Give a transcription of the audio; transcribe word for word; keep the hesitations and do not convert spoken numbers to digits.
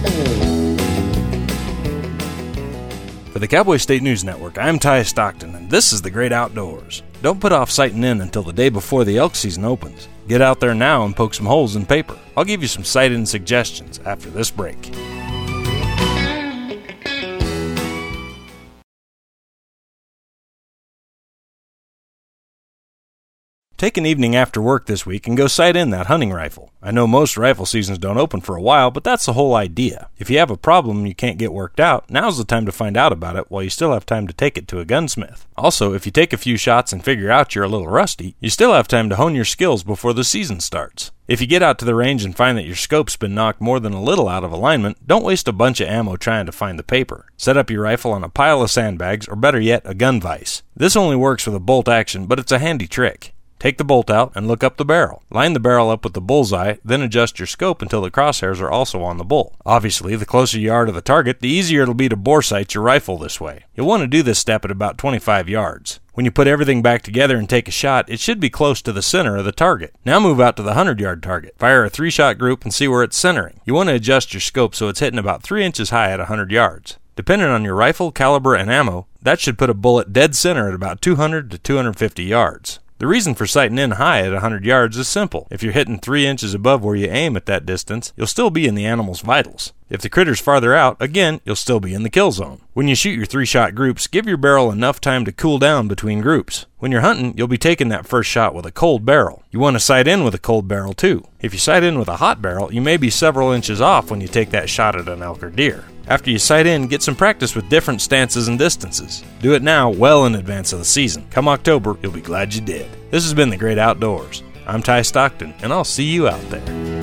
For the Cowboy State News Network, I'm Ty Stockton, and this is The Great Outdoors. Don't put off sighting in until the day before the elk season opens. Get out there now and poke some holes in paper. I'll give you some sight-in suggestions after this break. Take an evening after work this week and go sight in that hunting rifle. I know most rifle seasons don't open for a while, but that's the whole idea. If you have a problem you can't get worked out, now's the time to find out about it while you still have time to take it to a gunsmith. Also, if you take a few shots and figure out you're a little rusty, you still have time to hone your skills before the season starts. If you get out to the range and find that your scope's been knocked more than a little out of alignment, don't waste a bunch of ammo trying to find the paper. Set up your rifle on a pile of sandbags, or better yet, a gun vise. This only works with a bolt action, but it's a handy trick. Take the bolt out and look up the barrel. Line the barrel up with the bullseye, then adjust your scope until the crosshairs are also on the bull. Obviously, the closer you are to the target, the easier it'll be to bore sight your rifle this way. You'll want to do this step at about twenty-five yards. When you put everything back together and take a shot, it should be close to the center of the target. Now move out to the one hundred yard target. Fire a three-shot group and see where it's centering. You want to adjust your scope so it's hitting about three inches high at one hundred yards. Depending on your rifle, caliber, and ammo, that should put a bullet dead center at about two hundred to two hundred fifty yards. The reason for sighting in high at one hundred yards is simple. If you're hitting three inches above where you aim at that distance, you'll still be in the animal's vitals. If the critter's farther out, again, you'll still be in the kill zone. When you shoot your three-shot groups, give your barrel enough time to cool down between groups. When you're hunting, you'll be taking that first shot with a cold barrel. You want to sight in with a cold barrel too. If you sight in with a hot barrel, you may be several inches off when you take that shot at an elk or deer. After you sight in, get some practice with different stances and distances. Do it now, well in advance of the season. Come October, you'll be glad you did. This has been The Great Outdoors. I'm Ty Stockton, and I'll see you out there.